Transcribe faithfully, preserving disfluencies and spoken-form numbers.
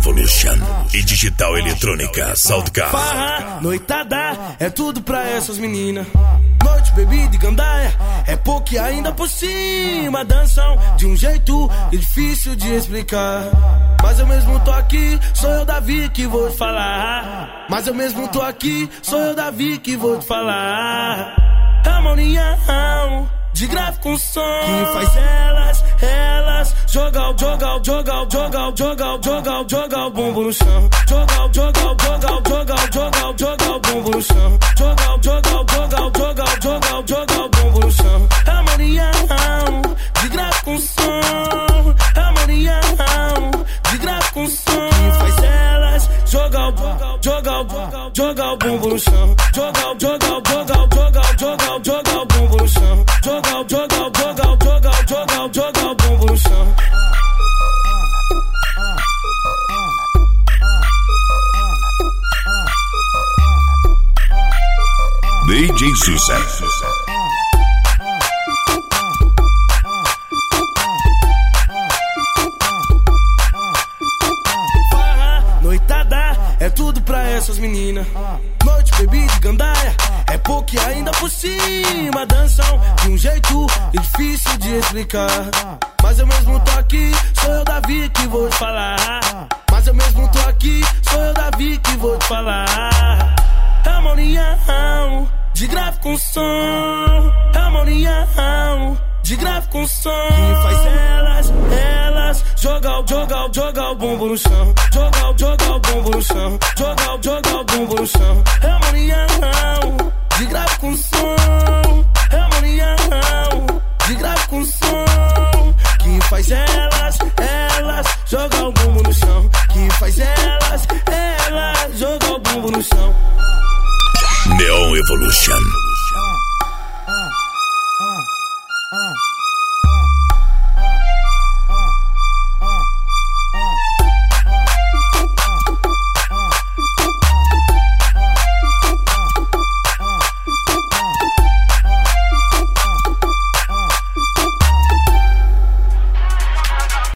Evolution e Digital Eletrônica Soundcard. Farra, noitada, é tudo pra essas meninas. Noite, bebida e gandaia, é pouco e ainda por cima. Dançam de um jeito difícil de explicar. Mas eu mesmo tô aqui, sou eu, Davi, que vou te falar. Mas eu mesmo tô aqui, sou eu, Davi, que vou te falar. Harmonia de grave com som que faz elas, elas jogar, jogar, jogar, jogar, jogar, jogar, jogar o bumbum no chão. Jogar, jogar, jogar, jogar, jogar, jogar o bumbum no chão. Jogar, jogar, jogar, jogar, jogar, jogar o bumbum no chão. Harmonia de grave com som, harmonia de grave com som que faz elas jogar, jogar, jogar, jogar o bumbum no chão. Jogar, jogar, jogar, jogar, jogar, jogar o bumbum no chão. Jogar, jogar, jogar, jogar, jogar, jogar o bumbum no chão. D J Sucesso. Farra, noitada, é tudo pra essas meninas. Noite, bebida e gandaia, é pouco e ainda por cima. Dançam de um jeito difícil de explicar. Mas eu mesmo tô aqui, sou eu, Davi, que vou te falar. Mas eu mesmo tô aqui, sou eu, Davi, que vou te falar. Harmonia de grave com som, harmonia de grave com som que faz elas, elas jogar, jogar, jogar o bumbum no chão. Jogar, jogar o bumbum no chão. Jogar, jogar o bumbum no chão. Harmonia de grave com som, harmonia de grave com som que faz elas, elas jogar o bumbum no chão. Que faz elas, elas jogar o bumbum no chão. Neon Evolution.